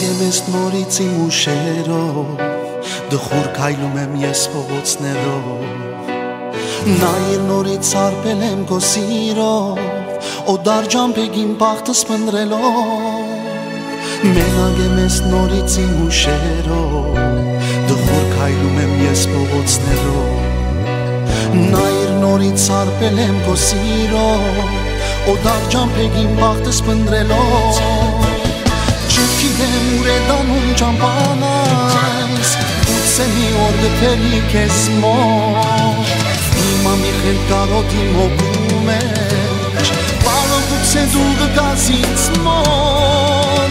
Մենակ եմ ես նորից իմ ուշերով Դխուր քայլում եմ ես փողոցներով Նայր նորից արբել եմ քո սիրով Օդար ջամփեգին բախտս փնտրելով Մենակ եմ ես նորից իմ ուշերով Դխուր քայլում եմ ես փողոցներով Նայր նորից արբել եմ քո սիրով Օդար ջամփեգին բախտս փնտրելով Չգիտեմ ուր է դանում ճամփան այս Գուցե մի օր գտելի քեզ մոտ Հիմա մի խելք կարոտի մոգու մեջ Բալը գուցե դու գգաս ինձ մոտ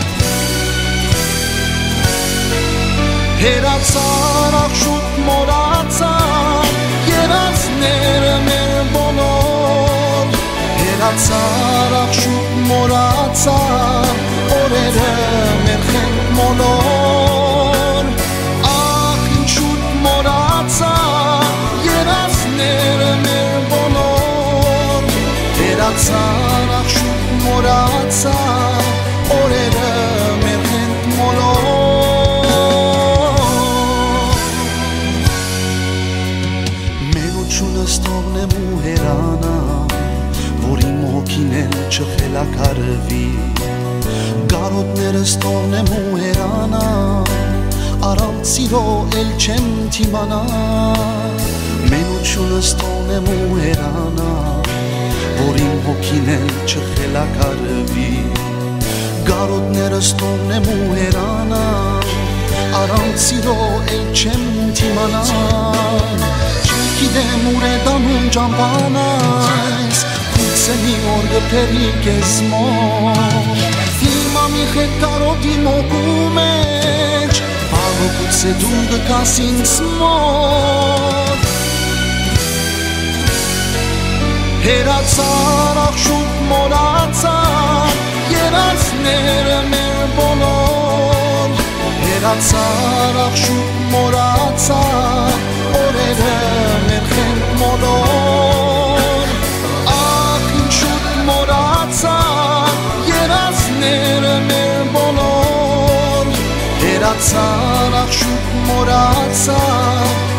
Հերացար աղշուտ մորացար Երազները մեր բոլոր Հերացար աղշուտ մորացար Օրերը մեր խենք մոլոր Ախ ինչուտ մորացար Երազները մեր բոլոր Հերացար աղշուտ մորացար Օրերը մեր խենք մոլոր Մենությունս թողնեմ ու հերանամ Որ իմ հոգին էլ չխելակարվի Գարոտներս թողնեմ ու հերանամ Առանց սիրո էլ չեմ թիմանա Մենությունս թողնեմ ու հերանամ Որ իմ հոգին էլ չխելակարվի Գարոտներս թողնեմ ու հերանամ Առանց սիրո էլ չեմ թիմանա Չգիտեմ ուր է դանում ճամփան այս Գուցե մի օր գտելի քեզ մոտ Հիմա մի խելք կարոտի մոգու մեջ Բալը գուցե դու գգաս ինձ մոտ Հերացար աղշուտ մորացար Երազները մեր բոլոր Հերացար աղշուտ մորացար Օրերը մեր խենք մոլոր Ախ ինչուտ մորացար Երազները մեր բոլոր Հերացար աղշուտ մորացար